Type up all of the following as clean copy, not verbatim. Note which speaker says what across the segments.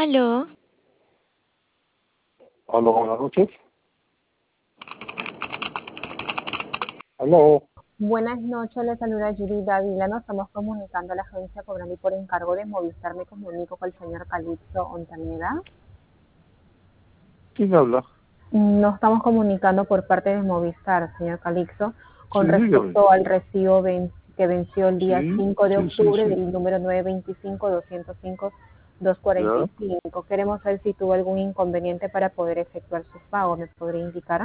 Speaker 1: Aló,
Speaker 2: Aló, buenas noches. Aló.
Speaker 3: Buenas noches, le saluda Yuri Dávila. Nos estamos comunicando a la agencia cobrando y por encargo de Movistar. Me comunico con el señor Calixto Ontaneda.
Speaker 2: ¿Quién habla?
Speaker 3: Nos estamos comunicando por parte de Movistar, señor Calixto,
Speaker 2: Sí,
Speaker 3: con
Speaker 2: dígame.
Speaker 3: respecto al recibo que venció el día
Speaker 2: Sí,
Speaker 3: 5 de
Speaker 2: sí, sí,
Speaker 3: octubre
Speaker 2: sí.
Speaker 3: del número 925-205-245.
Speaker 2: Ya.
Speaker 3: Queremos saber si tuvo algún inconveniente para poder efectuar su pago. ¿Me podría indicar?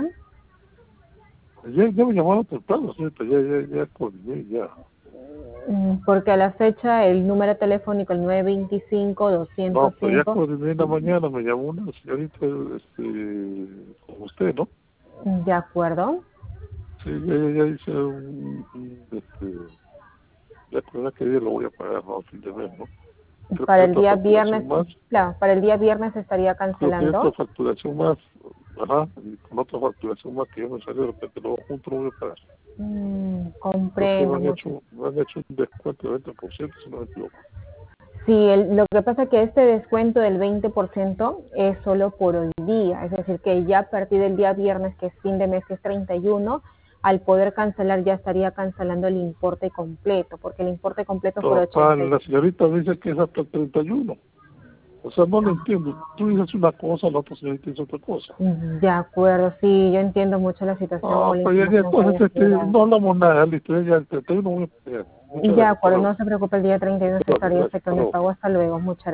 Speaker 2: Ya me llamaron temprano, señorita. Ya coordiné, ya.
Speaker 3: Porque a la fecha el número telefónico, el
Speaker 2: No, pues ya
Speaker 3: 925-205,
Speaker 2: coordiné en la mañana. Me llamó una señorita, como usted, ¿no?
Speaker 3: de acuerdo.
Speaker 2: Sí, ya hice ya con que día lo voy a pagar, ¿no? A fin de mes, ¿no? Creo que
Speaker 3: Para
Speaker 2: hay
Speaker 3: el
Speaker 2: otra
Speaker 3: día viernes,
Speaker 2: facturación más.
Speaker 3: claro, para el día viernes estaría
Speaker 2: Creo que hay otra
Speaker 3: cancelando.
Speaker 2: facturación más. Ajá. Y con otra facturación más que yo me salió, de repente luego junto lo voy a pagar. Creo que
Speaker 3: Comprendo mucho.
Speaker 2: me han hecho un descuento de 20%, si no me equivoco.
Speaker 3: Sí, lo que pasa es que este descuento del 20% es solo por hoy día, es decir, que ya a partir del día viernes, que es fin de mes, que es 31, al poder cancelar ya estaría cancelando el importe completo, porque el importe completo es por
Speaker 2: No,
Speaker 3: 80.
Speaker 2: la señorita dice que es hasta el 31. O sea, no lo entiendo. Tú dices una cosa, la otra señorita dice otra cosa.
Speaker 3: De acuerdo, sí, yo entiendo mucho la situación
Speaker 2: Ah,
Speaker 3: o la
Speaker 2: pues ya
Speaker 3: información que
Speaker 2: entonces
Speaker 3: haya sido dada.
Speaker 2: no hablamos nada, listo. Ya el 31 voy a pagar. Muchas
Speaker 3: De
Speaker 2: gracias. Hasta
Speaker 3: acuerdo,
Speaker 2: luego.
Speaker 3: no se preocupe, el día 31 se
Speaker 2: Gracias,
Speaker 3: estaría
Speaker 2: gracias. Hasta
Speaker 3: efectuando el
Speaker 2: luego.
Speaker 3: pago. Hasta luego, muchas gracias.